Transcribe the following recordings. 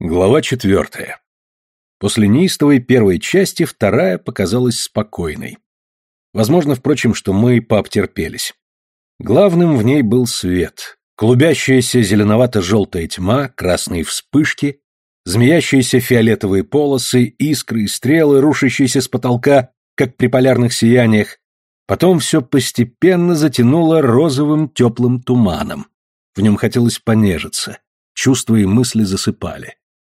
Глава 4. После неистовой первой части вторая показалась спокойной. Возможно, впрочем, что мы пообтерпелись. Главным в ней был свет, клубящаяся зеленовато-желтая тьма, красные вспышки, змеящиеся фиолетовые полосы, искры и стрелы, рушащиеся с потолка, как при полярных сияниях. Потом все постепенно затянуло розовым теплым туманом. В нем хотелось понежиться, чувства и мысли засыпали.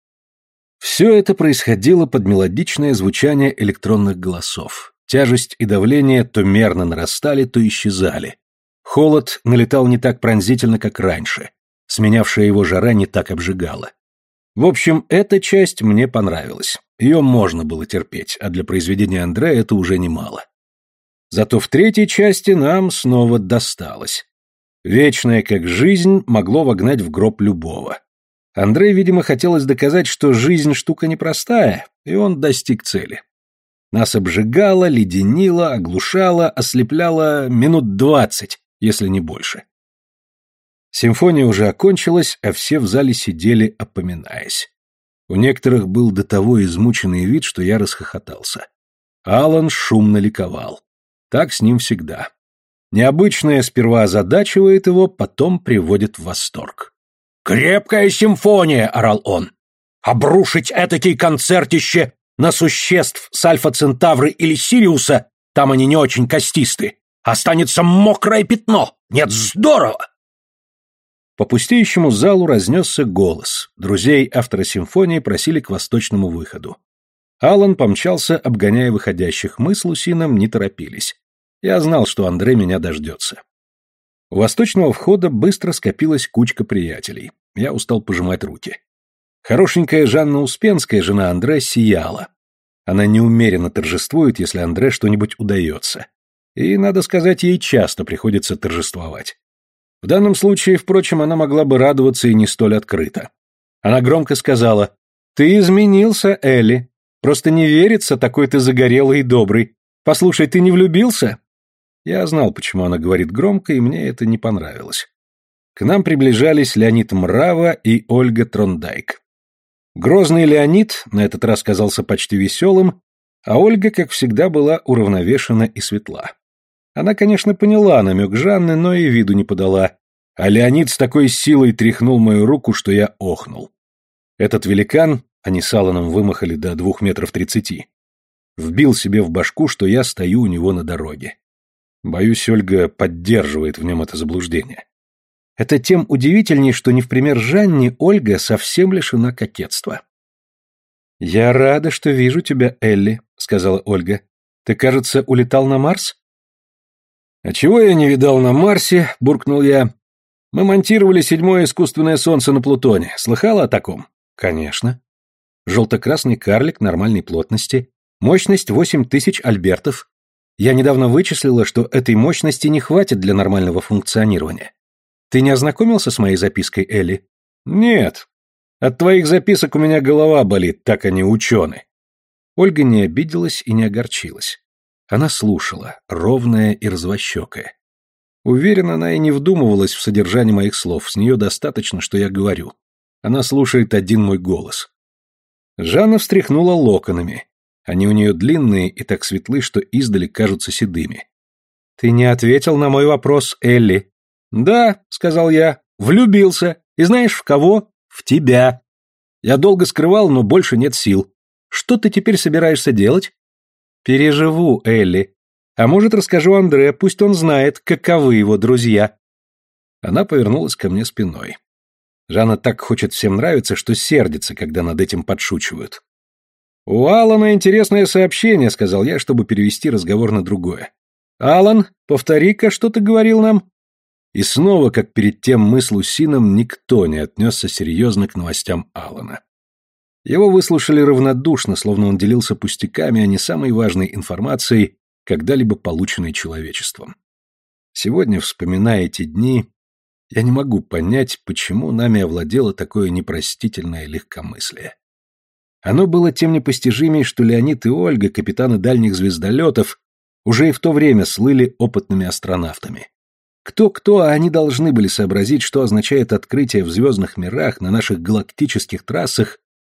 Все это происходило под мелодичное звучание электронных голосов. Тяжесть и давление то мерно нарастали, то исчезали. Холод налетал не так пронзительно, как раньше. Сменявшая его жара не так обжигала. В общем, эта часть мне понравилась. Ее можно было терпеть, а для произведения Андре это уже немало. Зато в третьей части нам снова досталось. Вечное, как жизнь, могло вогнать в гроб любого. Андре, видимо, хотелось доказать, что жизнь штука непростая, и он достиг цели. Нас обжигало, леденило, оглушало, ослепляло минут 20, если не больше. Симфония уже окончилась, а все в зале сидели, опоминаясь. У некоторых был до того измученный вид, что я расхохотался. Алан шумно ликовал. Так с ним всегда. Необычное сперва озадачивает его, потом приводит в восторг. «Крепкая симфония!» — орал он. «Обрушить этакий концертище на существ с Альфа-Центавры или Сириуса, там они не очень костисты, останется мокрое пятно! Нет, здорово!» По пустеющему залу разнесся голос. Друзей автора симфонии просили к восточному выходу. Алан помчался, обгоняя выходящих. Мы с Лусином не торопились. Я знал, что Андре меня дождется. У восточного входа быстро скопилась кучка приятелей. Я устал пожимать руки. Хорошенькая Жанна Успенская, жена Андре, сияла. Она неумеренно торжествует, если Андре что-нибудь удается. И, надо сказать, ей часто приходится торжествовать. В данном случае, впрочем, она могла бы радоваться и не столь открыто. Она громко сказала: «Ты изменился, Элли. Просто не верится, такой ты загорелый и добрый. Послушай, ты не влюбился?» Я знал, почему она говорит громко, и мне это не понравилось. К нам приближались Леонид Мрава и Ольга Трондайк. Грозный Леонид на этот раз казался почти веселым, а Ольга, как всегда, была уравновешена и светла. Она, конечно, поняла намек Жанны, но и виду не подала, а Леонид с такой силой тряхнул мою руку, что я охнул. Этот великан, они с Аланом вымахали до 2,30 м, вбил себе в башку, что я стою у него на дороге. Боюсь, Ольга поддерживает в нем это заблуждение. Это тем удивительней, что не в пример Жанне Ольга совсем лишена кокетства. «Я рада, что вижу тебя, Элли», — сказала Ольга. «Ты, кажется, улетал на Марс?» «А чего я не видал на Марсе?» — буркнул я. «Мы монтировали 7-е искусственное солнце на Плутоне. Слыхала о таком?» «Конечно. Желто-красный карлик нормальной плотности. Мощность 8000 альбертов. Я недавно вычислила, что этой мощности не хватит для нормального функционирования. Ты не ознакомился с моей запиской, Элли?» «Нет. От твоих записок у меня голова болит, так они ученые». Ольга не обиделась и не огорчилась. Она слушала, ровная и развощекая. Уверен, она и не вдумывалась в содержание моих слов, с нее достаточно, что я говорю. Она слушает один мой голос. Жанна встряхнула локонами. Они у нее длинные и так светлы, что издали кажутся седыми. «Ты не ответил на мой вопрос, Элли». «Да», — сказал я, — «влюбился. И знаешь, в кого? В тебя. Я долго скрывал, но больше нет сил. Что ты теперь собираешься делать?» «Переживу, Элли. А может, расскажу Андре, пусть он знает, каковы его друзья». Она повернулась ко мне спиной. Жанна так хочет всем нравиться, что сердится, когда над этим подшучивают. «У Алана интересное сообщение», — сказал я, чтобы перевести разговор на другое. «Алан, повтори-ка, что ты говорил нам?» И снова, как перед тем мы с Лусином, никто не отнесся серьезно к новостям Алана. Его выслушали равнодушно, словно он делился пустяками, а не самой важной информацией, когда-либо полученной человечеством. Сегодня, вспоминая эти дни, я не могу понять, почему нами овладело такое непростительное легкомыслие. Оно было тем непостижимее, что Леонид и Ольга, капитаны дальних звездолетов, уже и в то время слыли опытными астронавтами. Кто-кто, а они должны были сообразить, что означает открытие в звездных мирах на наших галактических трассах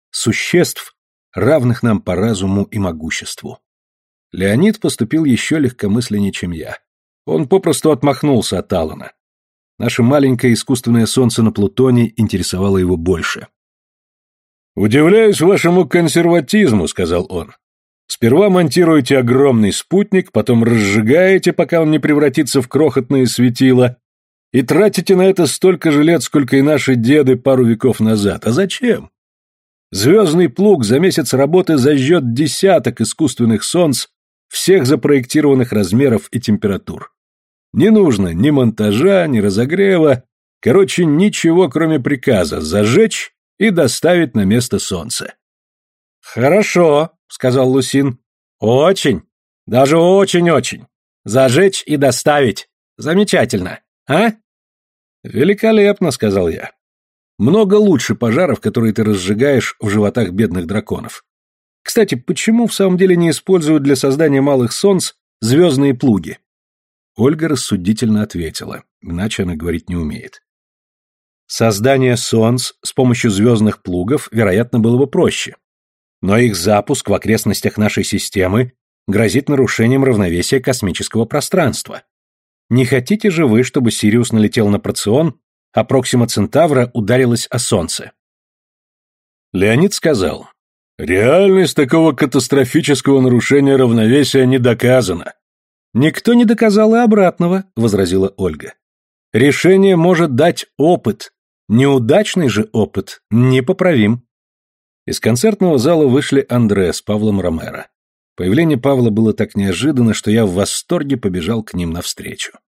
существ, равных нам по разуму и могуществу. Леонид поступил еще легкомысленнее, чем я. Он попросту отмахнулся от Алана. Наше маленькое искусственное солнце на Плутоне интересовало его больше. «Удивляюсь вашему консерватизму», — сказал он. «Сперва монтируете огромный спутник, потом разжигаете, пока он не превратится в крохотное светило, и тратите на это столько же лет, сколько и наши деды пару веков назад. А зачем? Звездный плуг за месяц работы зажжет десяток искусственных солнц всех запроектированных размеров и температур. Не нужно ни монтажа, ни разогрева, короче, ничего, кроме приказа зажечь и доставить на место солнце». «Хорошо», — сказал Лусин. «Очень, даже очень-очень. Зажечь и доставить. Замечательно, а?» «Великолепно», — сказал я. «Много лучше пожаров, которые ты разжигаешь в животах бедных драконов. Кстати, почему в самом деле не используют для создания малых солнц звездные плуги?» Ольга рассудительно ответила, иначе она говорить не умеет. Создание солнц с помощью звездных плугов, вероятно, было бы проще. Но их запуск в окрестностях нашей системы грозит нарушением равновесия космического пространства. Не хотите же вы, чтобы Сириус налетел на Процион, а Проксима Центавра ударилась о Солнце? Леонид сказал: «Реальность такого катастрофического нарушения равновесия не доказана». «Никто не доказал и обратного», — возразила Ольга. «Решение может дать опыт. Неудачный же опыт непоправим». Из концертного зала вышли Андре с Павлом Ромеро. Появление Павла было так неожиданно, что я в восторге побежал к ним навстречу.